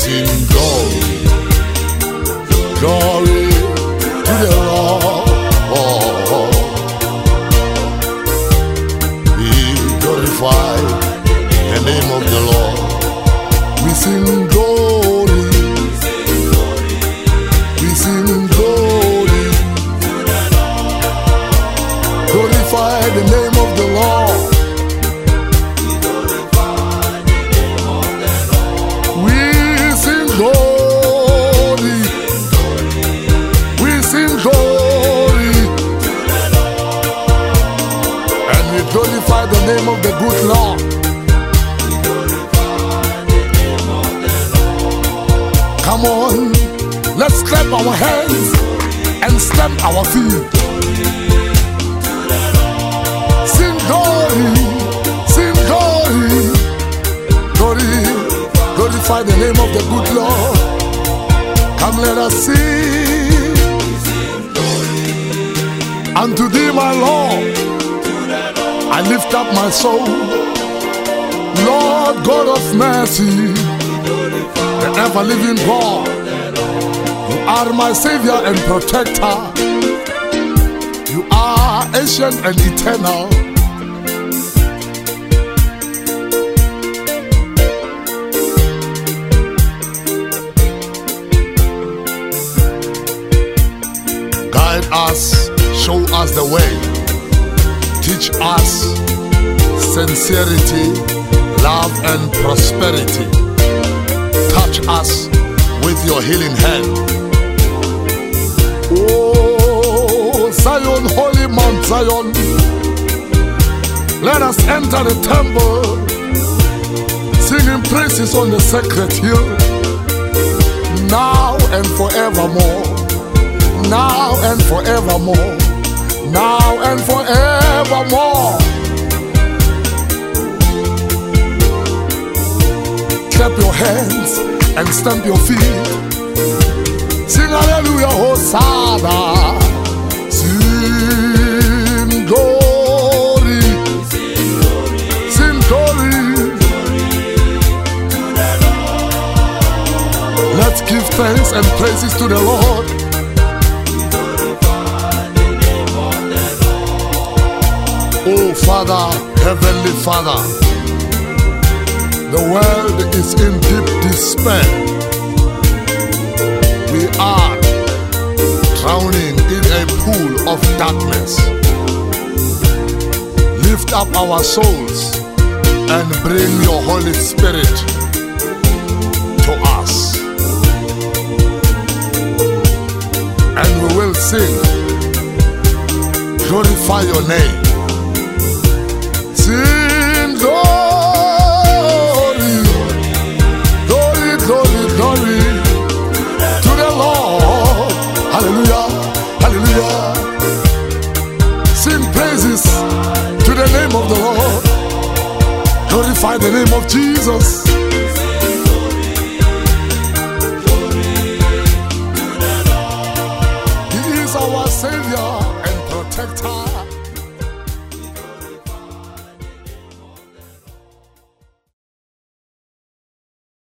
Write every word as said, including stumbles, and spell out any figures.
sing glory, glory to the Lord. We glorify the name of the Lord. We sing glory, we sing glory, glorify the name of the Lord. We sing glory, we sing glory, and we glorify the name of the good Lord. Come on, let's clap our hands and stamp our feet. Sing glory, sing glory, glory, glorify the name of the good Lord. Come, let us sing. Unto thee, my Lord, I lift up my soul. Lord God of mercy, the ever-living God, you are my Savior and Protector. You are ancient and eternal. Guide us, show us the way. Teach us sincerity, love and prosperity. Touch us with your healing hand. Oh, Zion, holy Mount Zion, let us enter the temple, singing praises on the sacred hill, now and forevermore, now and forevermore, now and forevermore. Clap your hands and stamp your feet. Sing hallelujah, Hosanna. Sing glory, sing glory. Let's give thanks and praises to the Lord. Oh Father, Heavenly Father, the world is in deep despair. We are drowning in a pool of darkness. Lift up our souls and bring your Holy Spirit to us. And we will sing, glorify your name. Sing glory, glory, glory, glory to the Lord. Hallelujah, hallelujah. Sing praises to the name of the Lord. Glorify the name of Jesus. He is our Savior and Protector.